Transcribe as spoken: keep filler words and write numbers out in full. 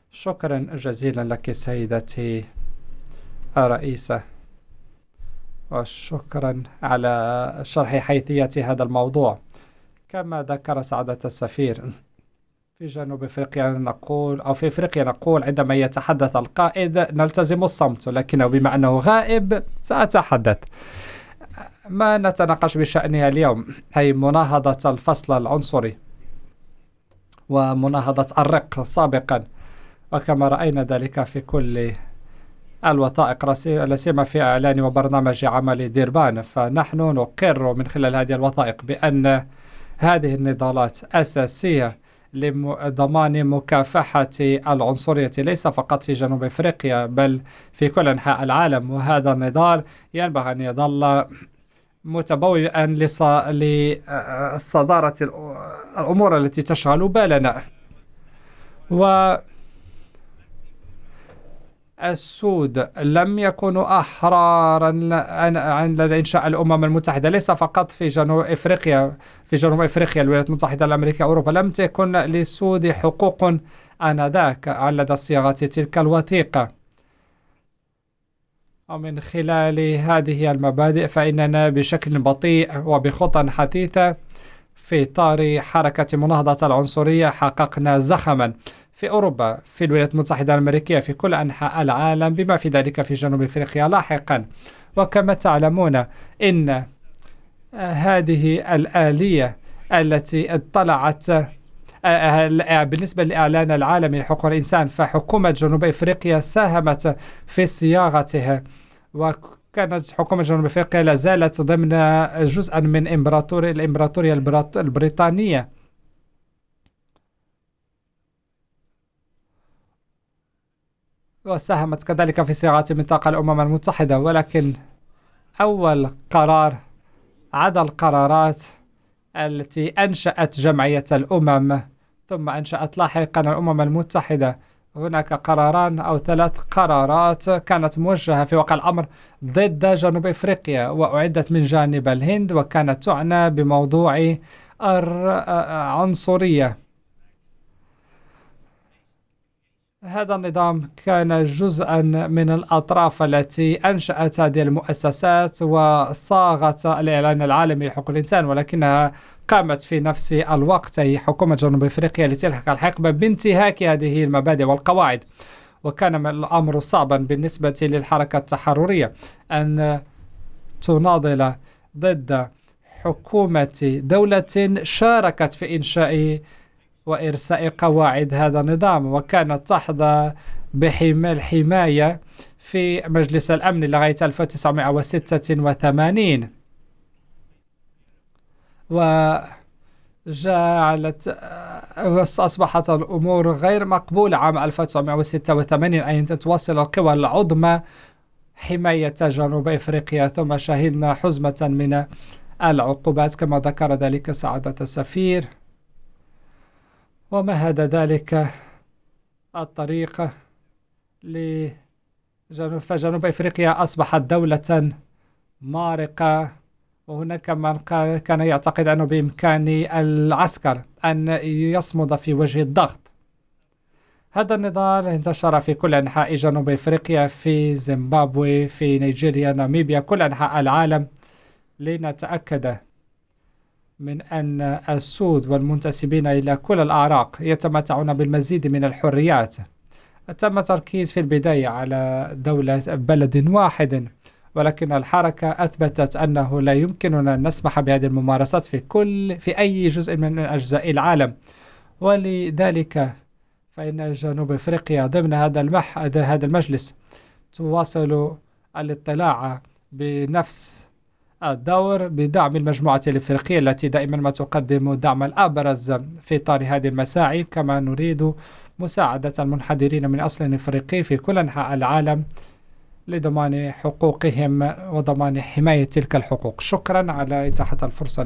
شكرا جزيلا لك سيدتي الرئيسة، وشكرا على شرح حيثية هذا الموضوع. كما ذكر سعادة السفير، في جنوب أفريقيا نقول أو في أفريقيا نقول عندما يتحدث القائد نلتزم الصمت، لكنه بما أنه غائب سأتحدث. ما نتناقش بشأنها اليوم هي مناهضة الفصل العنصري ومناهضة الرق سابقا، وكما رأينا ذلك في كل الوثائق، لا سيما في إعلان وبرنامج عمل ديربان. فنحن نقر من خلال هذه الوثائق بأن هذه النضالات أساسية لضمان مكافحة العنصرية ليس فقط في جنوب أفريقيا بل في كل أنحاء العالم. وهذا النضال ينبغي أن يظل متبوئا لصدارة الأمور التي تشغل بالنا. والسود لم يكونوا أحرارا عند إنشاء الأمم المتحدة، ليس فقط في جنوب أفريقيا. في جنوب أفريقيا الولايات المتحدة الأمريكية أوروبا لم تكن للسود حقوق آنذاك على صياغة تلك الوثيقة. ومن خلال هذه المبادئ فإننا بشكل بطيء وبخطى حثيثة في إطار حركة مناهضة العنصرية حققنا زخما في أوروبا، في الولايات المتحدة الأمريكية، في كل أنحاء العالم، بما في ذلك في جنوب أفريقيا لاحقا. وكما تعلمون إن هذه الآلية التي اطلعت بالنسبة للإعلان العالمي لحقوق الإنسان، فحكومة جنوب أفريقيا ساهمت في صياغتها، وكانت حكومة جنوب أفريقيا لا زالت ضمن جزءا من إمبراطورية الإمبراطورية البريطانية، وساهمت كذلك في صياغة ميثاق الأمم المتحدة. ولكن أول قرار عدا القرارات التي أنشأت جمعية الأمم ثم أنشأت لاحقا الأمم المتحدة، هناك قراران أو ثلاث قرارات كانت موجهة في واقع الأمر ضد جنوب أفريقيا وأعدت من جانب الهند، وكانت تعنى بموضوع العنصرية. هذا النظام كان جزءا من الأطراف التي أنشأت هذه المؤسسات وصاغت الإعلان العالمي لحقوق الإنسان، ولكنها قامت في نفس الوقت هي حكومة جنوب أفريقيا لتلحق الحقبة بانتهاك هذه المبادئ والقواعد. وكان من الأمر صعبا بالنسبة للحركة التحررية أن تناضل ضد حكومة دولة شاركت في إنشاء وإرساء قواعد هذا النظام، وكانت تحظى بالحماية في مجلس الأمن لغاية ألف وتسعمائة وستة وثمانين. وجعلت أصبحت الأمور غير مقبولة عام ألف وتسعمائة وستة وثمانين أن تتواصل القوى العظمى حماية جنوب أفريقيا، ثم شهدنا حزمة من العقوبات كما ذكر ذلك سعادة السفير. ومهد ذلك الطريق لجنوب فجنوب أفريقيا أصبحت دولة مارقة. وهناك من كان يعتقد أنه بإمكان العسكر أن يصمد في وجه الضغط. هذا النضال انتشر في كل أنحاء جنوب أفريقيا، في زيمبابوي، في نيجيريا، ناميبيا، كل أنحاء العالم، لنتأكد من أن السود والمنتسبين إلى كل الأعراق يتمتعون بالمزيد من الحريات. تم تركيز في البداية على دولة بلد واحد، ولكن الحركة أثبتت أنه لا يمكننا أن نسمح بهذه الممارسات في كل في أي جزء من أجزاء العالم. ولذلك فإن جنوب أفريقيا ضمن هذا المح هذا المجلس تواصل الاطلاع بنفس الدور بدعم المجموعة الإفريقية التي دائما ما تقدم الدعم الأبرز في إطار هذه المساعي. كما نريد مساعدة المنحدرين من أصل إفريقي في كل أنحاء العالم لضمان حقوقهم وضمان حماية تلك الحقوق. شكرا على إتاحة الفرصة.